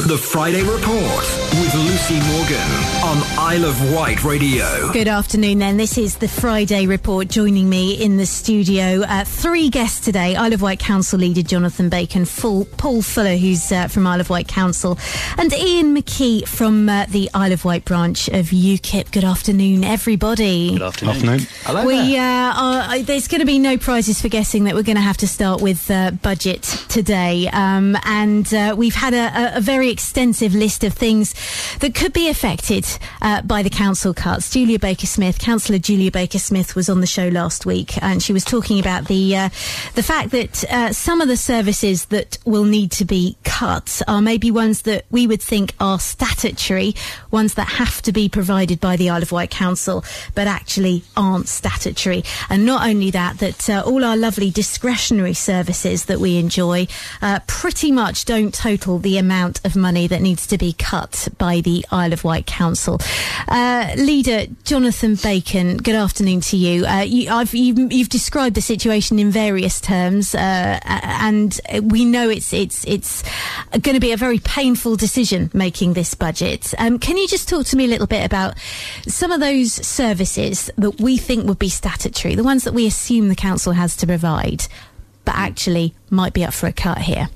The Friday Report with Lucy Morgan on Isle of Wight Radio. Good afternoon then. This is the Friday Report. Joining me in the studio, three guests today. Isle of Wight Council leader Jonathan Bacon, Paul Fuller, who's from Isle of Wight Council, and Ian McKee from the Isle of Wight branch of UKIP. Good afternoon, everybody. Good afternoon. Hello there. There's going to be no prizes for guessing that we're going to have to start with budget today. And we've had a very extensive list of things that could be affected by the council cuts. Councillor Julia Baker-Smith was on the show last week, and she was talking about the fact that some of the services that will need to be cut are maybe ones that we would think are statutory, ones that have to be provided by the Isle of Wight Council, but actually aren't statutory. And not only that all our lovely discretionary services that we enjoy pretty much don't total the amount of money that needs to be cut by the Isle of Wight Council. Leader Jonathan Bacon, good afternoon to you. You've described the situation in various terms, and we know it's going to be a very painful decision making this budget. Can you just talk to me a little bit about some of those services that we think would be statutory, the ones that we assume the council has to provide, but actually might be up for a cut here?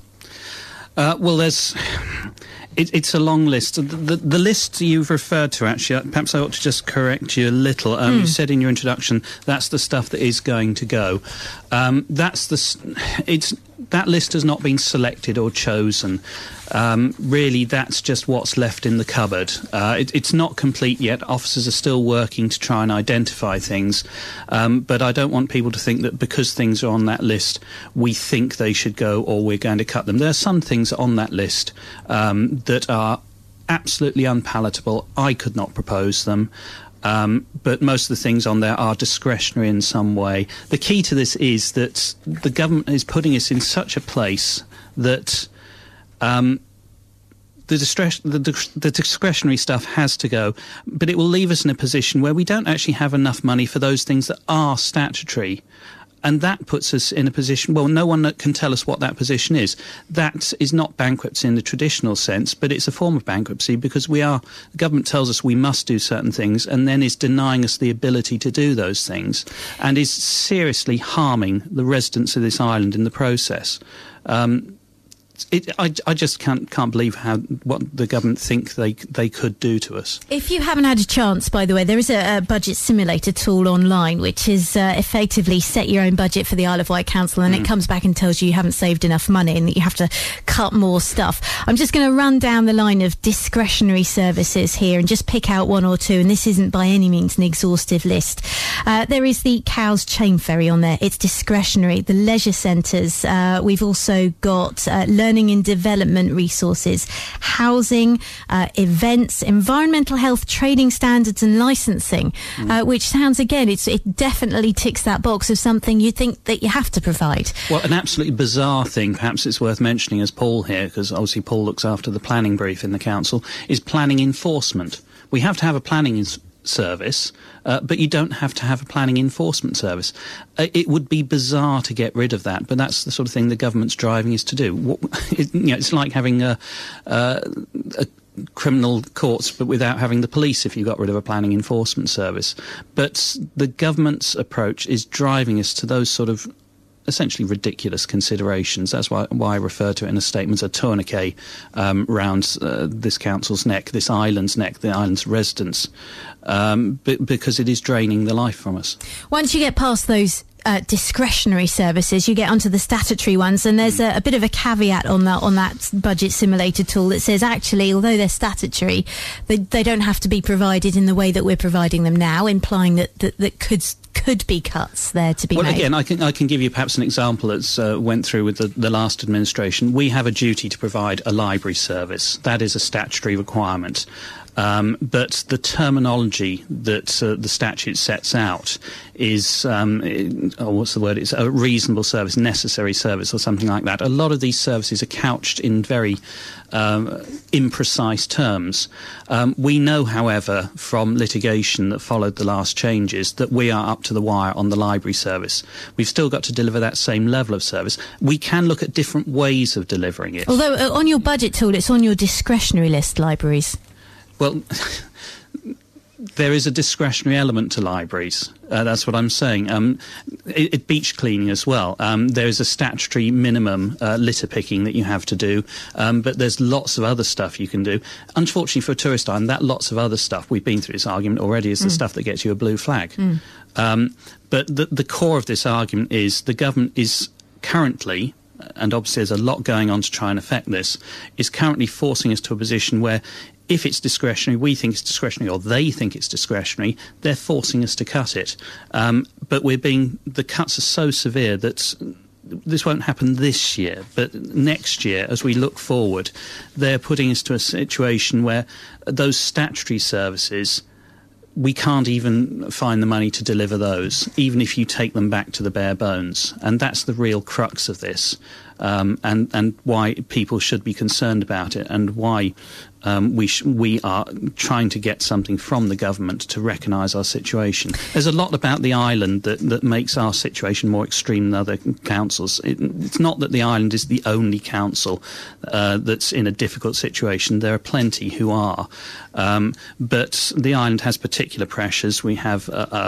It's a long list. The list you've referred to, actually, perhaps I ought to just correct you a little. You said in your introduction that's the stuff that is going to go. That list has not been selected or chosen. Really, that's just what's left in the cupboard. It's not complete yet. Officers are still working to try and identify things. But I don't want people to think that because things are on that list, we think they should go or we're going to cut them. There are some things on that list that are absolutely unpalatable. I could not propose them. But most of the things on there are discretionary in some way. The key to this is that the government is putting us in such a place that the discretionary stuff has to go, but it will leave us in a position where we don't actually have enough money for those things that are statutory. And that puts us in a position, well, no one can tell us what that position is. That is not bankruptcy in the traditional sense, but it's a form of bankruptcy because the government tells us we must do certain things and then is denying us the ability to do those things and is seriously harming the residents of this island in the process. I just can't believe what the government think they could do to us. If you haven't had a chance, by the way, there is a budget simulator tool online which is effectively set your own budget for the Isle of Wight Council, and it comes back and tells you haven't saved enough money and that you have to cut more stuff. I'm just going to run down the line of discretionary services here and just pick out one or two, and this isn't by any means an exhaustive list. There is the Cowes Chain Ferry on there. It's discretionary. The leisure centres. We've also got learning and development resources, housing, events, environmental health, trading standards and licensing, which sounds, again, it definitely ticks that box of something you think that you have to provide. Well, an absolutely bizarre thing, perhaps it's worth mentioning as Paul here, because obviously Paul looks after the planning brief in the council, is planning enforcement. We have to have a planning service, but you don't have to have a planning enforcement service. It would be bizarre to get rid of that, but that's the sort of thing the government's driving us to do. It's like having a criminal courts, but without having the police if you got rid of a planning enforcement service. But the government's approach is driving us to those sort of essentially ridiculous considerations. That's why I refer to it in a statement as a tourniquet round this council's neck, this island's neck, the island's residents, because it is draining the life from us. Once you get past those discretionary services, you get onto the statutory ones, and there's a bit of a caveat on that budget simulator tool that says actually, although they're statutory, they don't have to be provided in the way that we're providing them now, implying that could be cuts there to be made. Well, again, I can give you perhaps an example that's went through with the last administration. We have a duty to provide a library service. That is a statutory requirement. But the terminology that the statute sets out is, it's a reasonable service, necessary service, or something like that. A lot of these services are couched in very imprecise terms. We know, however, from litigation that followed the last changes, that we are up to the wire on the library service. We've still got to deliver that same level of service. We can look at different ways of delivering it. Although on your budget tool, it's on your discretionary list, libraries. Well, there is a discretionary element to libraries. That's what I'm saying. Beach cleaning as well. There is a statutory minimum litter picking that you have to do, but there's lots of other stuff you can do. Unfortunately for a tourist island, that lots of other stuff, we've been through this argument already, is the stuff that gets you a blue flag. But the core of this argument is the government is currently, and obviously there's a lot going on to try and affect this, is currently forcing us to a position where if it's discretionary, we think it's discretionary, or they think it's discretionary, they're forcing us to cut it. But the cuts are so severe that this won't happen this year, but next year, as we look forward, they're putting us to a situation where those statutory services, we can't even find the money to deliver those, even if you take them back to the bare bones. And that's the real crux of this, and why people should be concerned about it, and why we are trying to get something from the government to recognise our situation. There's a lot about the island that makes our situation more extreme than other councils. It's not that the island is the only council that's in a difficult situation. There are plenty who are. But the island has particular pressures. We have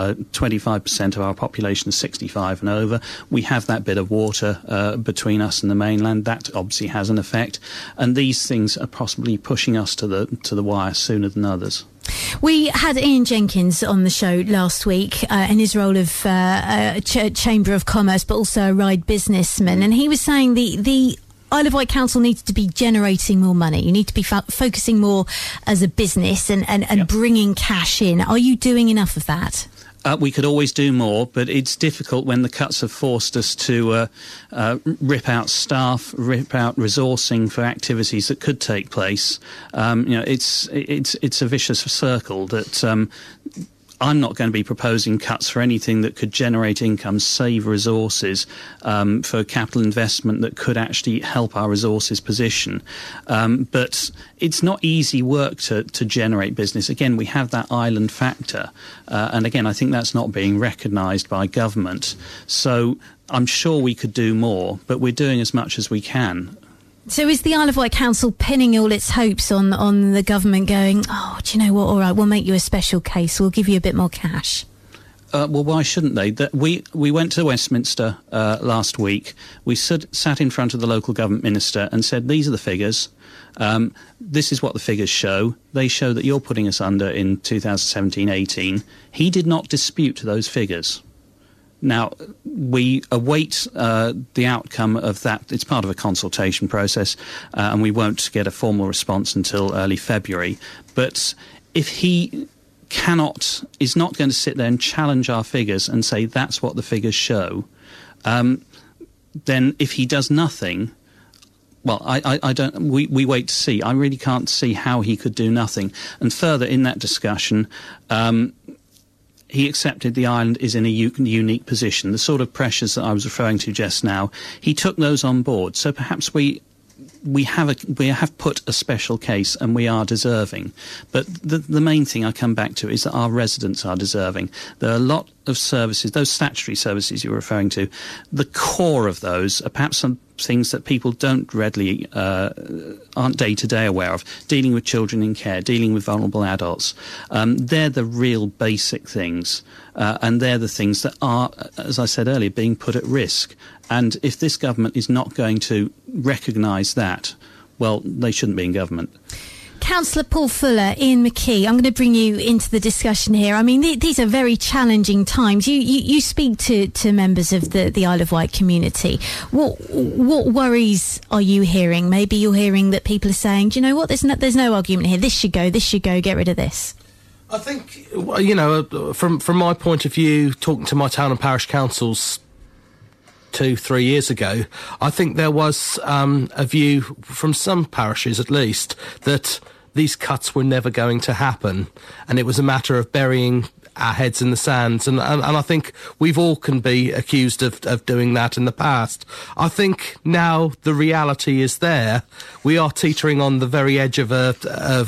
25% of our population is 65 and over. We have that bit of water between us and the mainland. That obviously has an effect. And these things are possibly pushing us to the wire sooner than others. We had Ian Jenkins on the show last week in his role of Chamber of Commerce, but also a Ryde businessman, and he was saying the Isle of Wight Council needs to be generating more money. You need to be focusing more as a business and bringing cash in. Are you doing enough of that? We could always do more, but it's difficult when the cuts have forced us to rip out staff, rip out resourcing for activities that could take place. It's a vicious circle that I'm not going to be proposing cuts for anything that could generate income, save resources, for capital investment that could actually help our resources position. But it's not easy work to generate business. Again, we have that island factor. And again, I think that's not being recognised by government. So I'm sure we could do more, but we're doing as much as we can. So is the Isle of Wight Council pinning all its hopes on the government going, oh, do you know what, all right, we'll make you a special case, we'll give you a bit more cash? Well, why shouldn't they? We went to Westminster last week. We sat in front of the local government minister and said, these are the figures. This is what the figures show. They show that you're putting us under in 2017-18. He did not dispute those figures. Now, we await the outcome of that. It's part of a consultation process, and we won't get a formal response until early February. But if he is not going to sit there and challenge our figures and say that's what the figures show, then if he does nothing, well, I don't. We wait to see. I really can't see how he could do nothing. And further in that discussion, he accepted the island is in a unique position. The sort of pressures that I was referring to just now, he took those on board. So perhaps we have put a special case, and we are deserving. But the main thing I come back to is that our residents are deserving. There are a lot of services, those statutory services you're referring to, the core of those are perhaps some things that people don't readily, aren't day-to-day aware of. Dealing with children in care, dealing with vulnerable adults. They're the real basic things. And they're the things that are, as I said earlier, being put at risk. And if this government is not going to recognise that, well, they shouldn't be in government. Councillor Paul Fuller, Ian McKee, I'm going to bring you into the discussion here. I mean, these are very challenging times. You speak to members of the Isle of Wight community. What worries are you hearing? Maybe you're hearing that people are saying, do you know what, there's no argument here. This should go, get rid of this. I think, from my point of view, talking to my town and parish councils 2-3 years ago, I think there was a view from some parishes at least that these cuts were never going to happen, and it was a matter of burying our heads in the sands, and I think we've all can be accused of doing that in the past. I think now the reality is there. We are teetering on the very edge of a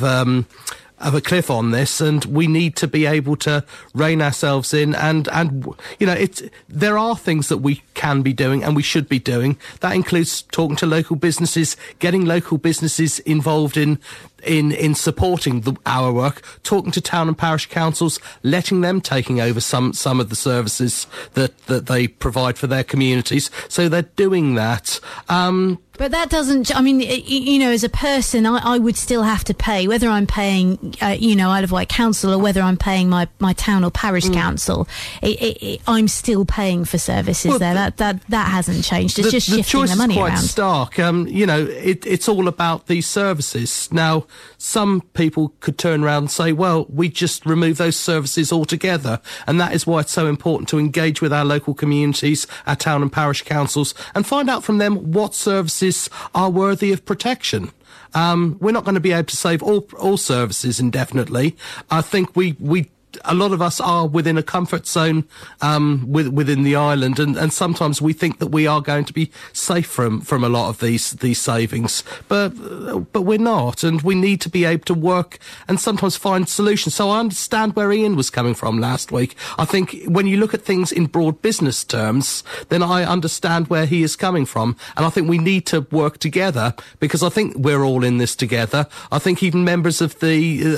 cliff on this, and we need to be able to rein ourselves in, and you know, there are things that we can be doing and we should be doing. That includes talking to local businesses, getting local businesses involved in supporting our work, talking to town and parish councils, letting them taking over some of the services that they provide for their communities. So they're doing that. But that doesn't, I mean, you know, as a person, I would still have to pay, whether I'm paying, Isle of Wight Council or whether I'm paying my town or parish council. I'm still paying for services there. That hasn't changed. It's just shifting the money around. The choice is quite stark. It's all about these services. Now, some people could turn around and say, well, we just remove those services altogether. And that is why it's so important to engage with our local communities, our town and parish councils, and find out from them what services are worthy of protection. We're not going to be able to save all services indefinitely. I think a lot of us are within a comfort zone within the island, and sometimes we think that we are going to be safe from a lot of these savings, but we're not, and we need to be able to work and sometimes find solutions. So I understand where Ian was coming from last week. I think when you look at things in broad business terms, then I understand where he is coming from, and I think we need to work together, because I think we're all in this together. I think even members of the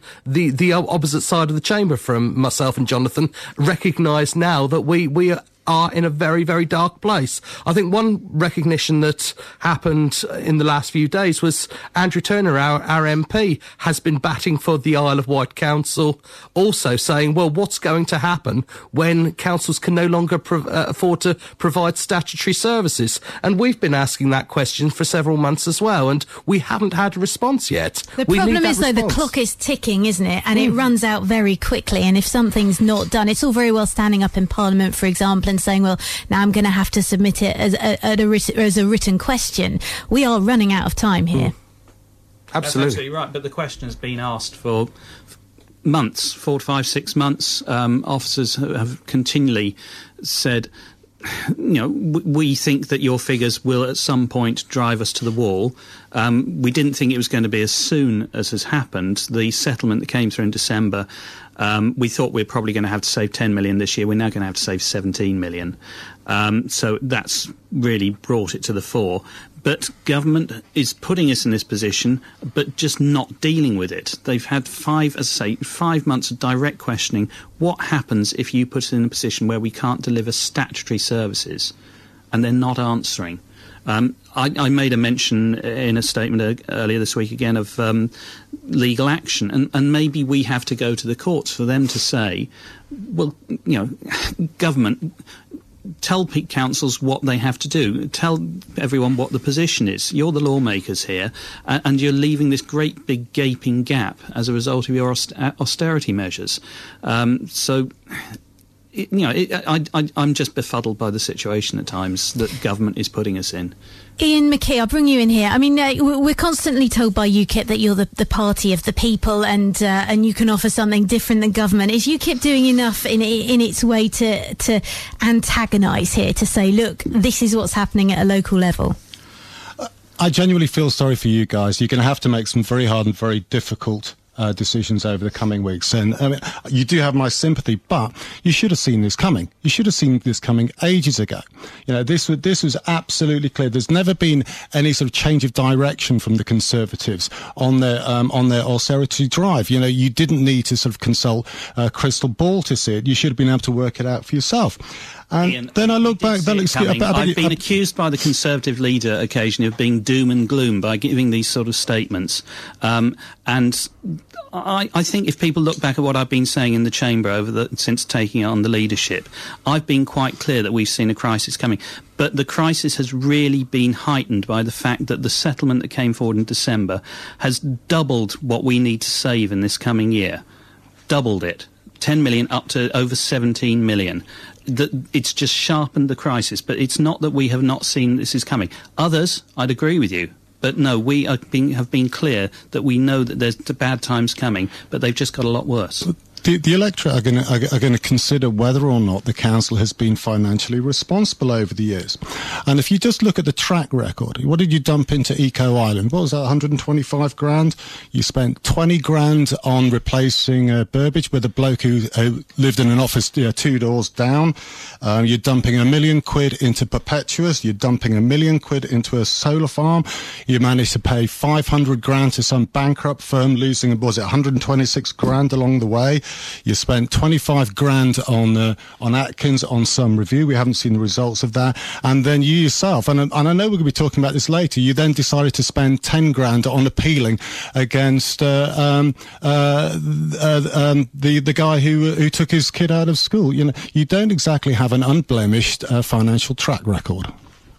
opposite side of the chamber from myself and Jonathan recognise now that we are in a very, very dark place. I think one recognition that happened in the last few days was Andrew Turner, our MP, has been batting for the Isle of Wight Council, also saying, well, what's going to happen when councils can no longer afford to provide statutory services? And we've been asking that question for several months as well, and we haven't had a response yet. The problem is, though, the clock is ticking, isn't it? And it runs out very quickly, and if something's not done, it's all very well standing up in Parliament, for example, and saying, well, now I'm going to have to submit it as a written question. We are running out of time here. Absolutely. That's absolutely right, but the question has been asked for months, 4 to 5, 6 months. Officers have continually said, we think that your figures will at some point drive us to the wall. We didn't think it was going to be as soon as has happened. The settlement that came through in December, we thought we were probably going to have to save 10 million this year. We're now going to have to save 17 million. So that's really brought it to the fore. But government is putting us in this position, but just not dealing with it. They've had 5 months of direct questioning. What happens if you put us in a position where we can't deliver statutory services? And they're not answering. I made a mention in a statement earlier this week again of legal action, and maybe we have to go to the courts for them to say, well, government, tell councils what they have to do. Tell everyone what the position is. You're the lawmakers here, and you're leaving this great big gaping gap as a result of your austerity measures. I'm just befuddled by the situation at times that government is putting us in. Ian McKee, I'll bring you in here. I mean, we're constantly told by UKIP that you're the party of the people, and you can offer something different than government. Is UKIP doing enough in its way to antagonise here, to say, look, this is what's happening at a local level? I genuinely feel sorry for you guys. You're going to have to make some very hard and very difficult decisions over the coming weeks. And I mean, you do have my sympathy, but you should have seen this coming. You should have seen this coming ages ago. This was absolutely clear. There's never been any sort of change of direction from the Conservatives on their austerity drive. You didn't need to sort of consult a crystal ball to see it. You should have been able to work it out for yourself. And Ian, then I look back. I've been accused by the Conservative leader occasionally of being doom and gloom by giving these sort of statements. And I think if people look back at what I've been saying in the chamber since taking on the leadership, I've been quite clear that we've seen a crisis coming. But the crisis has really been heightened by the fact that the settlement that came forward in December has doubled what we need to save in this coming year. Doubled it. 10 million up to over 17 million. It's just sharpened the crisis, but it's not that we have not seen this is coming. Others, I'd agree with you, But no, we have been clear that we know that there's bad times coming, but they've just got a lot worse. The electorate are going to consider whether or not the council has been financially responsible over the years. And if you just look at the track record, what did you dump into Eco Island? What was that, 125 grand? You spent 20 grand on replacing Burbage with a bloke who lived in an office 2 doors down. You're dumping £1 million into Perpetuous. You're dumping £1 million into a solar farm. You managed to pay 500 grand to some bankrupt firm, losing, was it 126 grand along the way? You spent 25 grand on Atkins on some review. We haven't seen the results of that. And then you yourself, and I know we're going to be talking about this later, you then decided to spend 10 grand on appealing against the guy who took his kid out of school. You know, you don't exactly have an unblemished financial track record.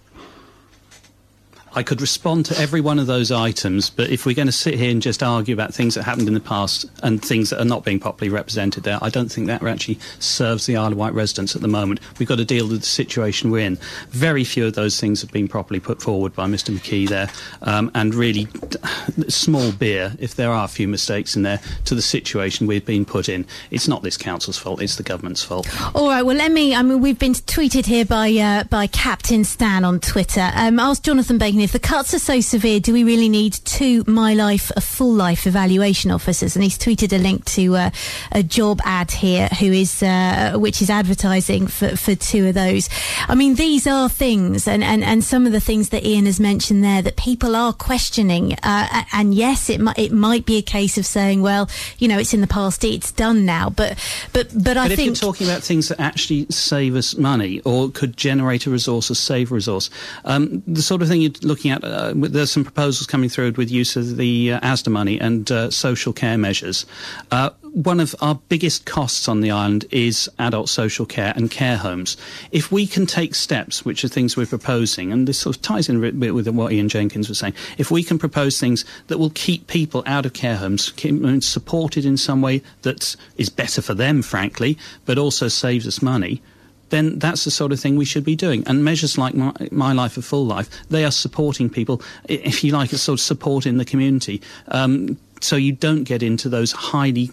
I could respond to every one of those items, but if we're going to sit here and just argue about things that happened in the past and things that are not being properly represented there, I don't think that actually serves the Isle of Wight residents at the moment. We've got to deal with the situation we're in. Very few of those things have been properly put forward by Mr McKee there, and really small beer, if there are a few mistakes in there, to the situation we've been put in. It's not this council's fault, it's the government's fault. All right, well, we've been tweeted here by Captain Stan on Twitter. Asked Jonathan Bacon, if the cuts are so severe, do we really need 2 My Life, a Full Life evaluation officers? And he's tweeted a link to a job ad here, which is advertising for 2 of those. I mean, these are things, and some of the things that Ian has mentioned there that people are questioning. And yes, it might be a case of saying, well, you know, it's in the past, it's done now. But I think, if you're talking about things that actually save us money or could generate a resource or save a resource, the sort of thing you're looking at, there's some proposals coming through with use of the ASDA money and social care measures. One of our biggest costs on the island is adult social care and care homes. If we can take steps, which are things we're proposing, and this sort of ties in a bit with what Ian Jenkins was saying, if we can propose things that will keep people out of care homes, keep them supported in some way that is better for them, frankly, but also saves us money, then that's the sort of thing we should be doing. And measures like My Life, a Full Life, they are supporting people, if you like, a sort of support in the community. So you don't get into those highly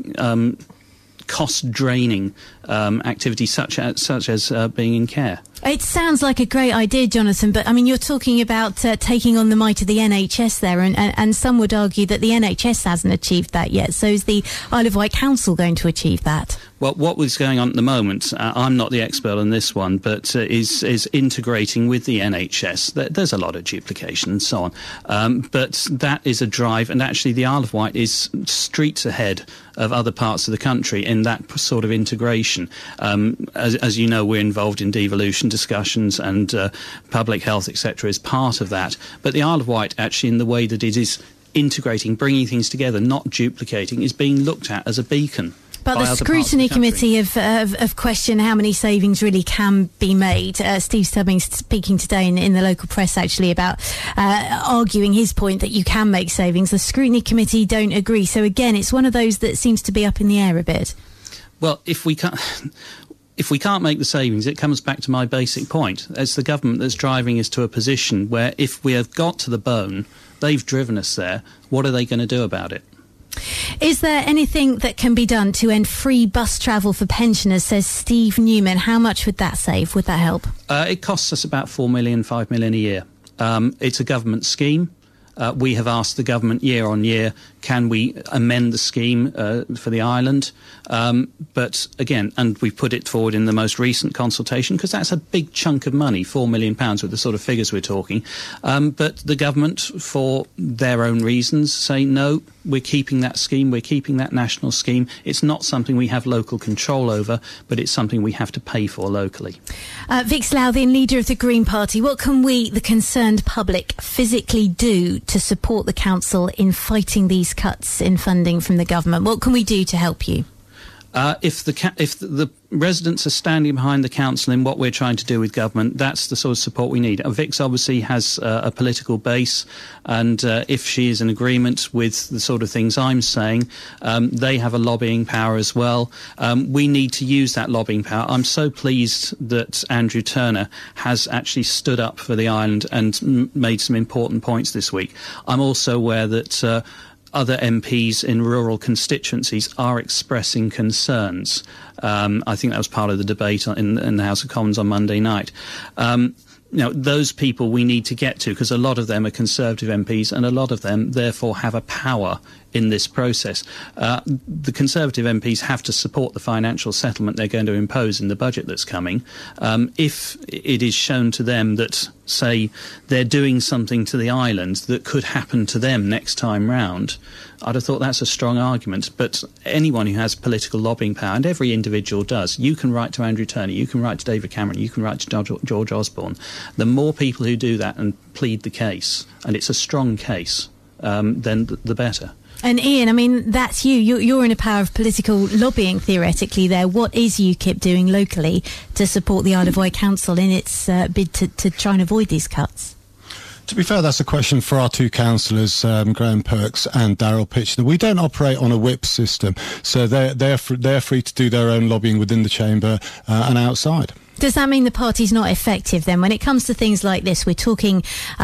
cost-draining activities such as being in care. It sounds like a great idea, Jonathan, but I mean, you're talking about taking on the might of the NHS there, and some would argue that the NHS hasn't achieved that yet. So is the Isle of Wight Council going to achieve that? Well, what was going on at the moment, I'm not the expert on this one, but is integrating with the NHS. There's a lot of duplication and so on. But that is a drive, and actually the Isle of Wight is streets ahead of other parts of the country in that sort of integration. As you know, we're involved in devolution discussions, and public health, etc., is part of that. But the Isle of Wight, actually, in the way that it is integrating, bringing things together, not duplicating, is being looked at as a beacon. But the scrutiny committee have questioned how many savings really can be made. Steve Stubbings speaking today in the local press, actually, about arguing his point that you can make savings. The scrutiny committee don't agree. So again, it's one of those that seems to be up in the air a bit. Well, if we can't make the savings, it comes back to my basic point. It's the government that's driving us to a position where if we have got to the bone, they've driven us there, what are they going to do about it? Is there anything that can be done to end free bus travel for pensioners, says Steve Newman? How much would that save? Would that help? It costs us about $4 million, $5 million a year. It's a government scheme. We have asked the government year on year, can we amend the scheme for the island? But again, and we've put it forward in the most recent consultation, because that's a big chunk of money, £4 million with the sort of figures we're talking. But the government, for their own reasons, say, no, we're keeping that scheme, we're keeping that national scheme. It's not something we have local control over, but it's something we have to pay for locally. Vic Lowthian, leader of the Green Party, what can we, the concerned public, physically do to support the council in fighting these cuts in funding from the government? What can we do to help you? If the residents are standing behind the council in what we're trying to do with government, that's the sort of support we need. Vix obviously has a political base, and if she is in agreement with the sort of things I'm saying, they have a lobbying power as well. We need to use that lobbying power. I'm so pleased that Andrew Turner has actually stood up for the island and made some important points this week. I'm also aware that other MPs in rural constituencies are expressing concerns. I think that was part of the debate in the House of Commons on Monday night. Those people we need to get to, because a lot of them are Conservative MPs and a lot of them therefore have a power in this process. The Conservative MPs have to support the financial settlement they're going to impose in the budget that's coming. If it is shown to them that, say, they're doing something to the island that could happen to them next time round, I'd have thought that's a strong argument. But anyone who has political lobbying power, and every individual does, you can write to Andrew Turner, you can write to David Cameron, you can write to George Osborne. The more people who do that and plead the case, and it's a strong case, then the better. And Ian, I mean, that's you. You're in a power of political lobbying, theoretically, there. What is UKIP doing locally to support the Isle of Wight Council in its bid to try and avoid these cuts? To be fair, that's a question for our two councillors, Graham Perks and Daryl Pitcher. We don't operate on a whip system, so they're free to do their own lobbying within the chamber and outside. Does that mean the party's not effective then? When it comes to things like this, we're talking,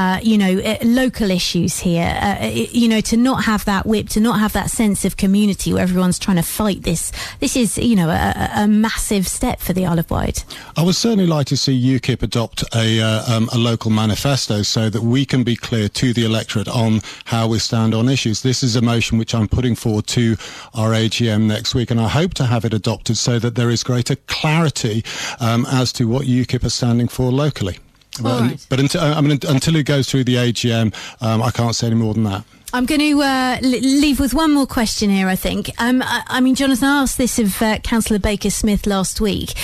local issues here, to not have that whip, to not have that sense of community where everyone's trying to fight this. This is, a massive step for the Isle of Wight. I would certainly like to see UKIP adopt a local manifesto so that we can be clear to the electorate on how we stand on issues. This is a motion which I'm putting forward to our AGM next week, and I hope to have it adopted so that there is greater clarity as to what UKIP are standing for locally. But until it goes through the AGM, I can't say any more than that. I'm going to leave with one more question here, I think. I mean, Jonathan, I asked this of Councillor Baker-Smith last week.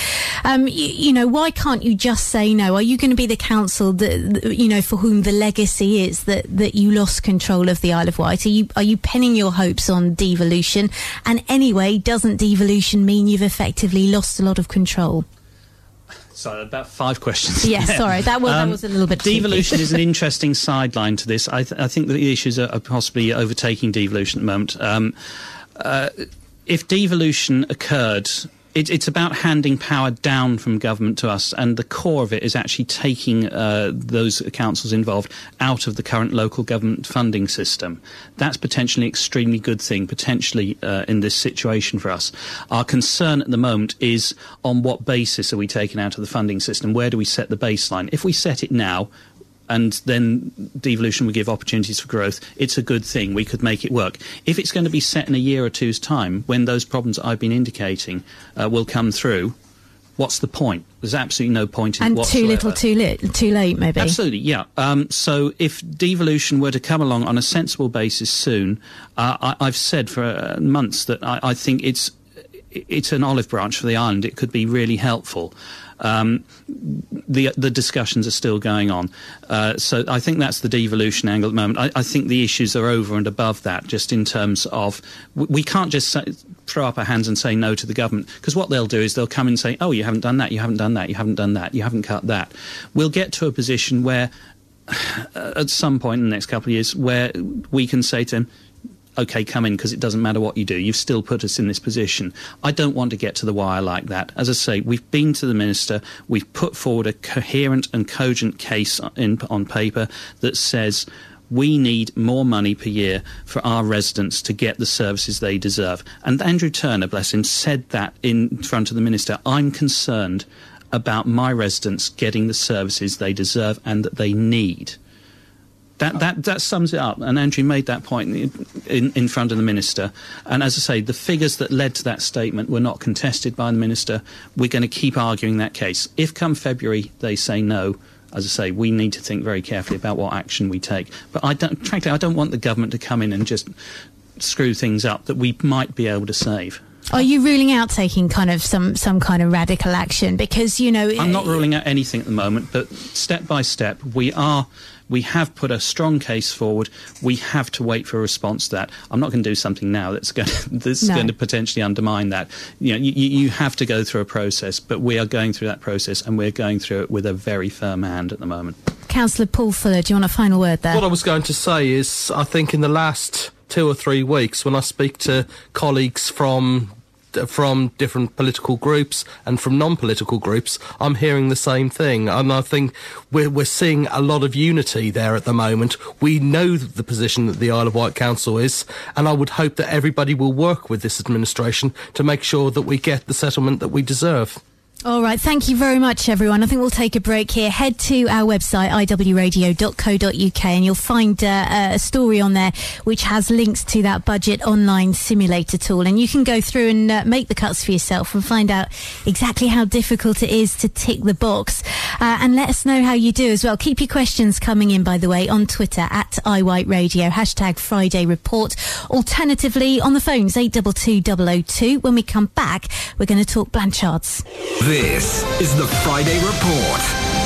Why can't you just say no? Are you going to be the council that, for whom the legacy is that you lost control of the Isle of Wight? Are you penning your hopes on devolution? And anyway, doesn't devolution mean you've effectively lost a lot of control? So about 5 questions. Yes, sorry, that was a little bit devolution is an interesting sideline to this. I think that the issues are possibly overtaking devolution at the moment. If devolution occurred, it's about handing power down from government to us, and the core of it is actually taking those councils involved out of the current local government funding system. That's potentially an extremely good thing, potentially in this situation for us. Our concern at the moment is on what basis are we taken out of the funding system? Where do we set the baseline? If we set it now, and then devolution would give opportunities for growth, it's a good thing. We could make it work. If it's going to be set in a year or two's time, when those problems I've been indicating will come through, what's the point? There's absolutely no point in it whatsoever. And too little, too late, maybe. Absolutely, yeah. So if devolution were to come along on a sensible basis soon, I've said for months that I think it's an olive branch for the island. It could be really helpful. The discussions are still going on. So I think that's the devolution angle at the moment. I think the issues are over and above that, just in terms of we can't just throw up our hands and say no to the government, because what they'll do is they'll come and say, oh, you haven't done that, you haven't done that, you haven't done that, you haven't cut that. We'll get to a position where at some point in the next couple of years where we can say to them, OK, come in, because it doesn't matter what you do. You've still put us in this position. I don't want to get to the wire like that. As I say, we've been to the Minister. We've put forward a coherent and cogent case on paper that says we need more money per year for our residents to get the services they deserve. And Andrew Turner, bless him, said that in front of the Minister. I'm concerned about my residents getting the services they deserve and that they need. That sums it up, and Andrew made that point in front of the Minister. And as I say, the figures that led to that statement were not contested by the Minister. We're going to keep arguing that case. If come February they say no, as I say, we need to think very carefully about what action we take. But frankly, I don't want the government to come in and just screw things up that we might be able to save. Are you ruling out taking kind of some kind of radical action? Because, you know... I'm not ruling out anything at the moment, but step by step, we have put a strong case forward. We have to wait for a response to that. I'm not going to do something now that's going to potentially undermine that. You know, you have to go through a process, but we are going through that process, and we're going through it with a very firm hand at the moment. Councillor Paul Fuller, do you want a final word there? What I was going to say is, I think in the last 2 or 3 weeks, when I speak to colleagues from different political groups and from non-political groups, I'm hearing the same thing, and I think we're seeing a lot of unity there at the moment. We know the position that the Isle of Wight Council is, and I would hope that everybody will work with this administration to make sure that we get the settlement that we deserve. All right, thank you very much, everyone. I think we'll take a break here. Head to our website, iwradio.co.uk, and you'll find a story on there which has links to that budget online simulator tool. And you can go through and make the cuts for yourself and find out exactly how difficult it is to tick the box. And let us know how you do as well. Keep your questions coming in, by the way, on Twitter, @iWhiteRadio, #Friday Report. Alternatively, on the phones, 822 002. When we come back, we're going to talk Blanchards. This is the Friday Report.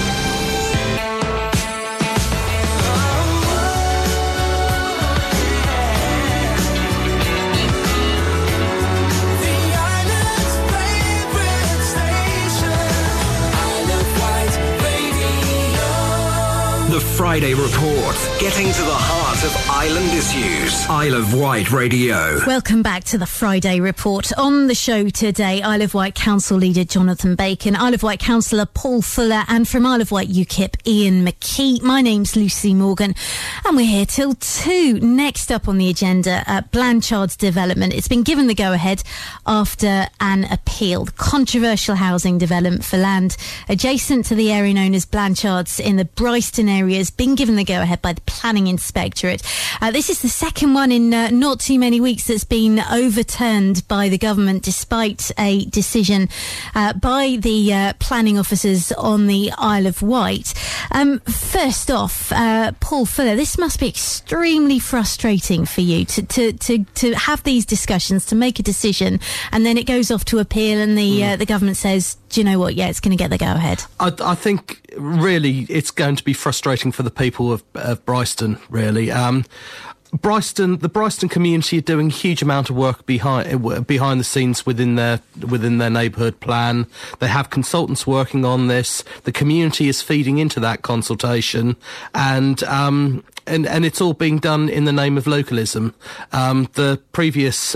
The Friday Report, getting to the heart of island issues. Isle of Wight Radio. Welcome back to the Friday Report. On the show today, Isle of Wight Council leader Jonathan Bacon, Isle of Wight councillor Paul Fuller, and from Isle of Wight UKIP, Ian McKee. My name's Lucy Morgan, and we're here till 2. Next up on the agenda, Blanchards development. It's been given the go-ahead after an appeal. The controversial housing development for land adjacent to the area known as Blanchards in the Bryston area has been given the go-ahead by the Planning Inspectorate. This is the second one in not too many weeks that's been overturned by the government, despite a decision by the planning officers on the Isle of Wight. First off, Paul Fuller, this must be extremely frustrating for you to have these discussions, to make a decision, and then it goes off to appeal, and the government says, do you know what? Yeah, it's going to get the go-ahead. I think really it's going to be frustrating for the people of Bryston, really. The Bryston community are doing a huge amount of work behind the scenes within their neighbourhood plan. They have consultants working on this. The community is feeding into that consultation, and it's all being done in the name of localism. The previous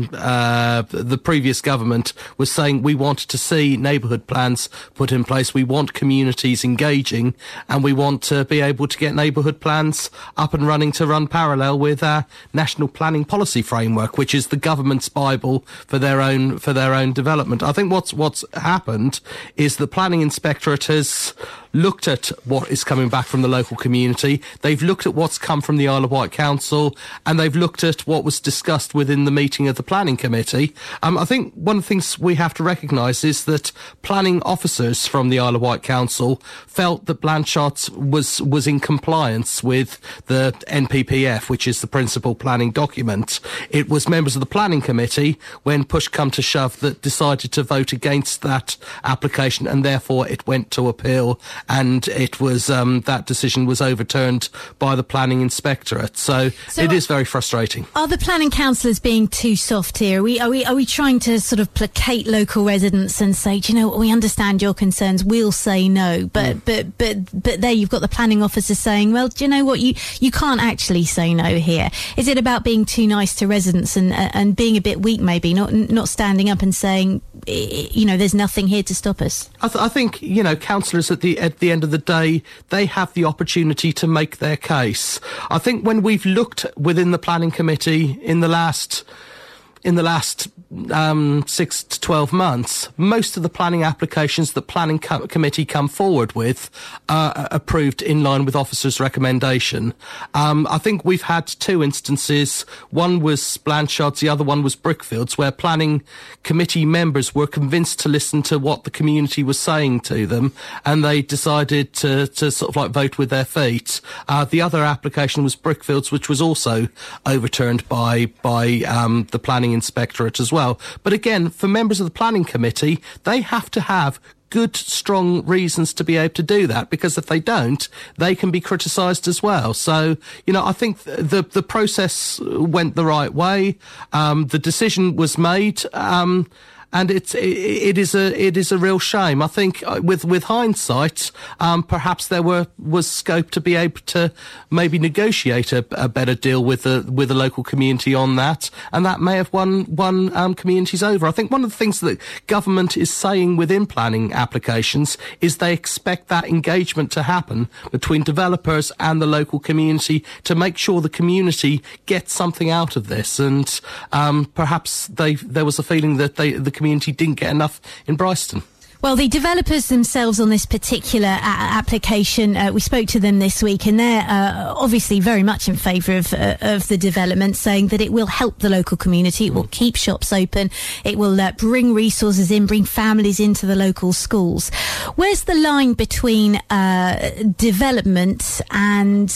government was saying we want to see neighbourhood plans put in place. We want communities engaging, and we want to be able to get neighbourhood plans up and running to run parallel with our National Planning Policy Framework, which is the government's Bible for their own development. I think what's happened is the Planning Inspectorate has looked at what is coming back from the local community. They've looked at what's come from the Isle of Wight Council, and they've looked at what was discussed within the meeting of the Planning Committee. I think one of the things we have to recognise is that planning officers from the Isle of Wight Council felt that Blanchards was in compliance with the NPPF, which is the principal planning document. It was members of the Planning Committee, when push come to shove, that decided to vote against that application, and therefore it went to appeal, and it was that decision was overturned by the Planning Inspectorate. So it is very frustrating. Are the planning councillors being too soft here? Are we trying to sort of placate local residents and say, do you know what, we understand your concerns, we'll say no, but there you've got the planning officer saying, well, do you know what, you can't actually say no here. Is it about being too nice to residents and being a bit weak, maybe not standing up and saying, you know, there's nothing here to stop us? I think, you know, councillors at the end of the day, they have the opportunity to make their case. I think when we've looked within the planning committee in the last 6 to 12 months, most of the planning applications that planning committee come forward with are approved in line with officers' recommendation. I think we've had 2 instances. One was Blanchards, the other one was Brickfields, where planning committee members were convinced to listen to what the community was saying to them, and they decided to sort of like vote with their feet. The other application was Brickfields, which was also overturned by the planning Planning Inspectorate as well. But again, for members of the Planning Committee, they have to have good, strong reasons to be able to do that, because if they don't, they can be criticised as well. So, I think the process went the right way. The decision was made. And it is a real shame. I think with hindsight, perhaps there was scope to be able to maybe negotiate a better deal with the local community on that, and that may have won communities over. I think one of the things that government is saying within planning applications is they expect that engagement to happen between developers and the local community to make sure the community gets something out of this. And perhaps there was a feeling that the community didn't get enough in Bryston. Well, the developers themselves on this particular application, we spoke to them this week, and they're obviously very much in favour of the development, saying that it will help the local community, it will keep shops open, it will bring resources in, bring families into the local schools. Where's the line between development and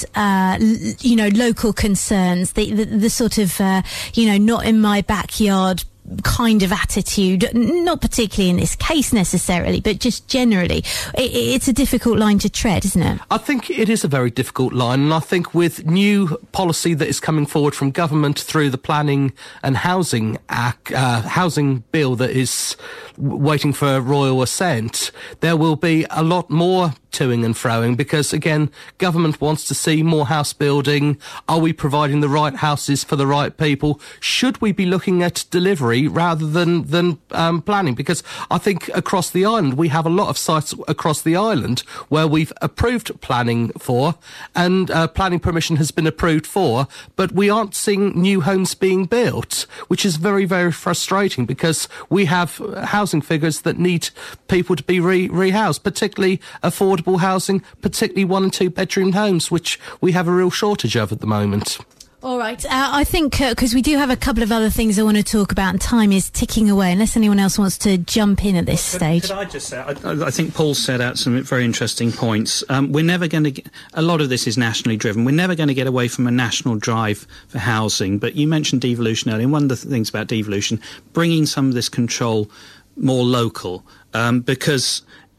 local concerns, the sort of not in my backyard kind of attitude, not particularly in this case necessarily, but just generally? It's a difficult line to tread, isn't it? I think it is a very difficult line, and I think with new policy that is coming forward from government through the Planning and Housing Act, housing bill that is waiting for royal assent, there will be a lot more toing and froing, because again, government wants to see more house building. Are we providing the right houses for the right people? Should we be looking at delivery rather than planning? Because I think across the island we have a lot of sites across the island where we've approved planning for, and planning permission has been approved for, but we aren't seeing new homes being built, which is very, very frustrating, because we have housing figures that need people to be rehoused, particularly affordable housing, particularly 1 and 2 bedroom homes, which we have a real shortage of at the moment. All right. I think because we do have a couple of other things I want to talk about, and time is ticking away, unless anyone else wants to jump in at this stage. Could I just say, I think Paul set out some very interesting points. We're never going to get, a lot of this is nationally driven. We're never going to get away from a national drive for housing. But you mentioned devolution earlier, and one of the things about devolution, bringing some of this control more local, because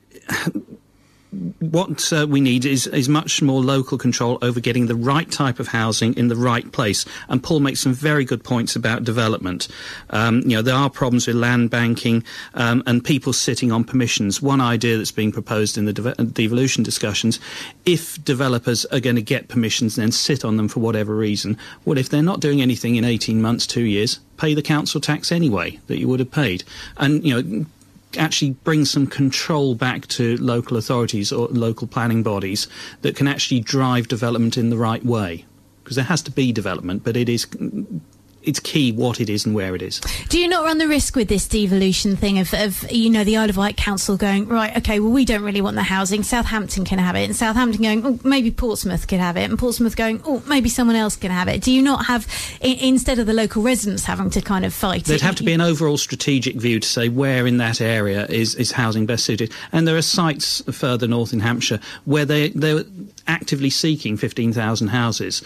what we need is much more local control over getting the right type of housing in the right place. And Paul makes some very good points about development. There are problems with land banking and people sitting on permissions. One idea that's being proposed in the devolution discussions, if developers are going to get permissions and then sit on them for whatever reason, well, if they're not doing anything in 18 months, 2 years, pay the council tax anyway that you would have paid. And, actually bring some control back to local authorities or local planning bodies that can actually drive development in the right way. Because there has to be development, but it's key what it is and where it is. Do you not run the risk with this devolution thing of the Isle of Wight Council going, right, OK, well, we don't really want the housing, Southampton can have it, and Southampton going, oh, maybe Portsmouth could have it, and Portsmouth going, oh, maybe someone else can have it? Do you not have, instead of the local residents having to kind of fight There'd have to be an overall strategic view to say where in that area is housing best suited. And there are sites further north in Hampshire where they're actively seeking 15,000 houses,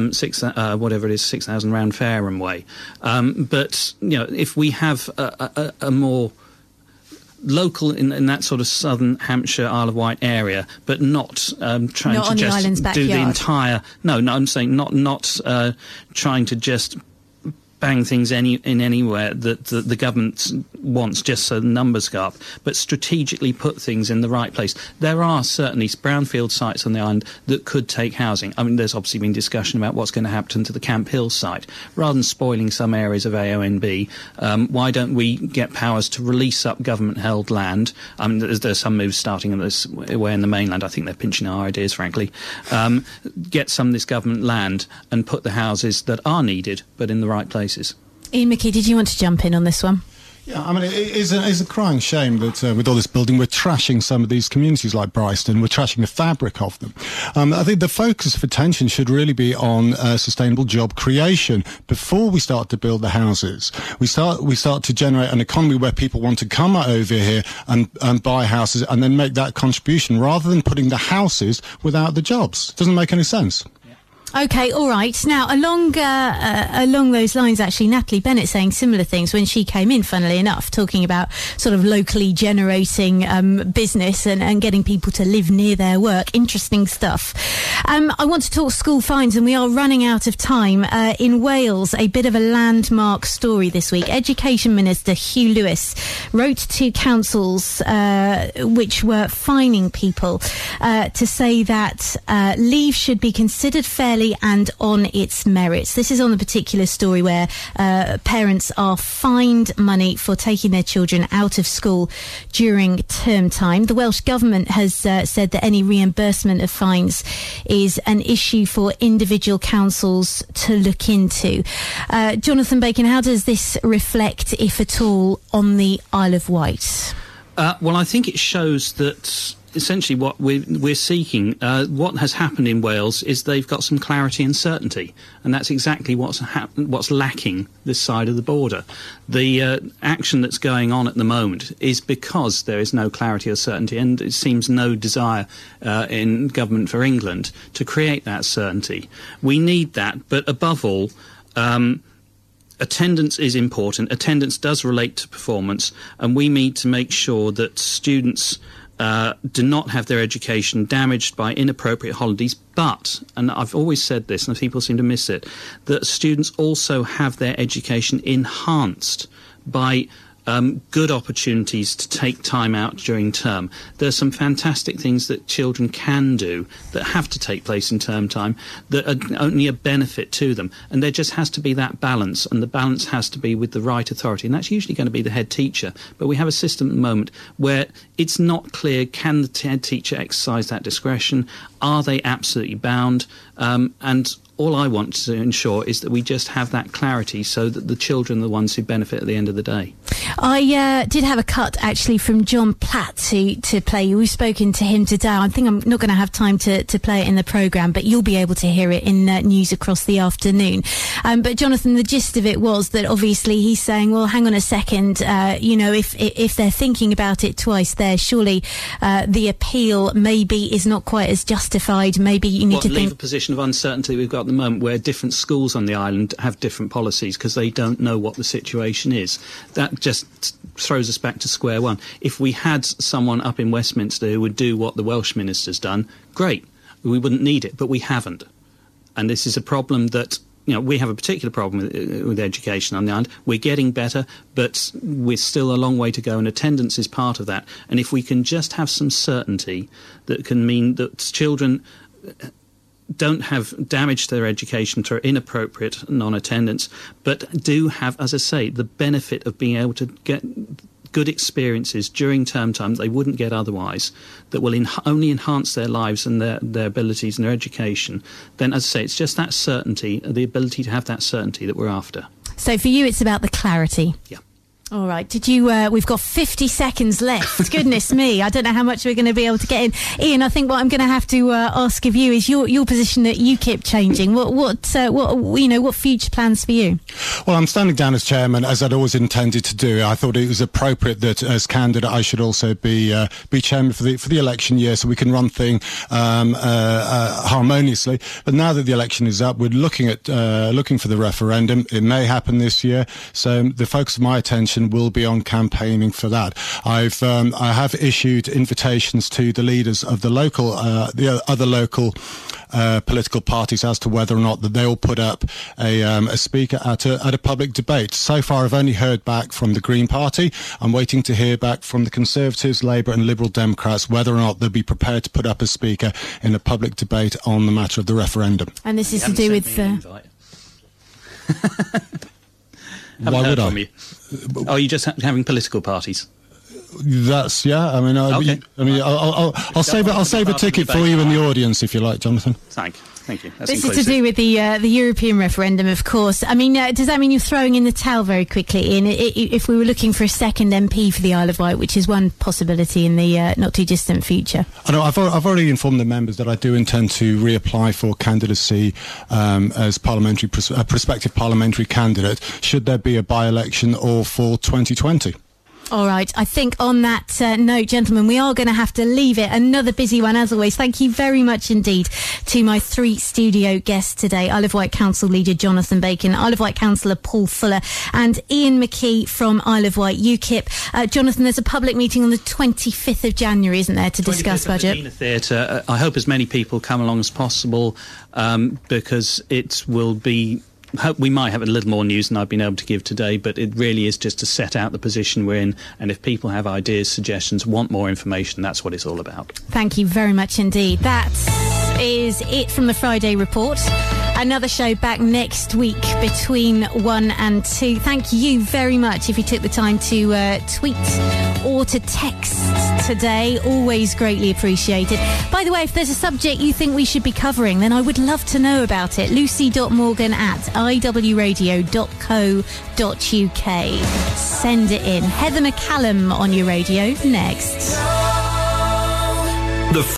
6,000 round Fareham way. But if we have a more local in that sort of southern Hampshire, Isle of Wight area, but not trying not to on just the do the backyard. entire. No, I'm saying not trying to just bang things anywhere that the government wants just so the numbers go up, but strategically put things in the right place. There are certainly brownfield sites on the island that could take housing. I mean, there's obviously been discussion about what's going to happen to the Camp Hill site. Rather than spoiling some areas of AONB, why don't we get powers to release up government-held land? I mean, there's some moves starting in this way in the mainland. I think they're pinching our ideas, frankly. Get some of this government land and put the houses that are needed, but in the right place. Ian McKee, did you want to jump in on this one? Yeah, I mean, it is a crying shame that with all this building, we're trashing some of these communities like Bryston. We're trashing the fabric of them. I think the focus of attention should really be on sustainable job creation before we start to build the houses. We start to generate an economy where people want to come over here and buy houses and then make that contribution rather than putting the houses without the jobs. Doesn't make any sense. Okay, all right. Now, along those lines, actually, Natalie Bennett saying similar things when she came in, funnily enough, talking about sort of locally generating business and getting people to live near their work. Interesting stuff. I want to talk school fines, and we are running out of time. In Wales, a bit of a landmark story this week. Education Minister Hugh Lewis wrote to councils which were fining people to say that leave should be considered fairly and on its merits. This is on the particular story where parents are fined money for taking their children out of school during term time. The Welsh Government has said that any reimbursement of fines is an issue for individual councils to look into. Jonathan Bacon, how does this reflect, if at all, on the Isle of Wight? Well, I think it shows that essentially what we're seeking, what has happened in Wales is they've got some clarity and certainty, and that's exactly what's lacking this side of the border. The action that's going on at the moment is because there is no clarity or certainty, and it seems no desire in government for England to create that certainty. We need that, but above all, attendance is important. Attendance does relate to performance, and we need to make sure that students do not have their education damaged by inappropriate holidays, but, and I've always said this and people seem to miss it, that students also have their education enhanced by good opportunities to take time out during term. There are some fantastic things that children can do that have to take place in term time that are only a benefit to them. And there just has to be that balance, and the balance has to be with the right authority. And that's usually going to be the head teacher. But we have a system at the moment where it's not clear, can the head teacher exercise that discretion? Are they absolutely bound? And all I want to ensure is that we just have that clarity so that the children are the ones who benefit at the end of the day. I did have a cut, actually, from John Platt to play. We've spoken to him today. I think I'm not going to have time to play it in the programme, but you'll be able to hear it in news across the afternoon. But, Jonathan, the gist of it was that obviously he's saying, well, hang on a second, if they're thinking about it twice there, surely the appeal maybe is not quite as justified. Maybe you need to leave think... a position of uncertainty we've got at the moment where different schools on the island have different policies because they don't know what the situation is. That just throws us back to square one. If we had someone up in Westminster who would do what the Welsh minister's done, great. We wouldn't need it, but we haven't. And this is a problem that, we have a particular problem with education on the island. We're getting better, but we're still a long way to go, and attendance is part of that. And if we can just have some certainty, that can mean that children don't have damaged their education through inappropriate non-attendance, but do have, as I say, the benefit of being able to get good experiences during term time that they wouldn't get otherwise, that will only enhance their lives and their abilities and their education, then, as I say, it's just that certainty, the ability to have that certainty that we're after. So for you, it's about the clarity. Yeah. All right. Did you? We've got 50 seconds left. Goodness me! I don't know how much we're going to be able to get in. Ian, I think what I'm going to have to ask of you is your position at UKIP changing. What future plans for you? Well, I'm standing down as chairman, as I'd always intended to do. I thought it was appropriate that, as candidate, I should also be chairman for the election year, so we can run things harmoniously. But now that the election is up, we're looking for the referendum. It may happen this year, so the focus of my attention will be on campaigning for that. I have issued invitations to the leaders of the other local political parties as to whether or not that they'll put up a speaker at a public debate. So far, I've only heard back from the Green Party. I'm waiting to hear back from the Conservatives, Labour and Liberal Democrats whether or not they'll be prepared to put up a speaker in a public debate on the matter of the referendum. And this is to do with Why would I? You. Oh, you're just having political parties? That's Okay. I'll save a ticket for you in the audience if you like, Jonathan. Thank you. That's this inclusive. is to do with the European referendum, of course. I mean, does that mean you're throwing in the towel very quickly, Ian? If we were looking for a second MP for the Isle of Wight, which is one possibility in the not too distant future? I know I've already informed the members that I do intend to reapply for candidacy as prospective parliamentary candidate should there be a by-election or for 2020. All right. I think on that note, gentlemen, we are going to have to leave it. Another busy one, as always. Thank you very much indeed to my 3 studio guests today. Isle of Wight Council leader Jonathan Bacon, Isle of Wight councillor Paul Fuller, and Ian McKee from Isle of Wight UKIP. Jonathan, there's a public meeting on the 25th of January, isn't there, to discuss budget? The Theatre. I hope as many people come along as possible, because it will be... We might have a little more news than I've been able to give today, but it really is just to set out the position we're in, and if people have ideas, suggestions, want more information, that's what it's all about. Thank you very much indeed. That is it from the Friday Report. Another show back next week between 1 and 2. Thank you very much if you took the time to tweet or to text today. Always greatly appreciated. By the way, if there's a subject you think we should be covering, then I would love to know about it. lucy.morgan@iwradio.co.uk. Send it in. Heather McCallum on your radio next.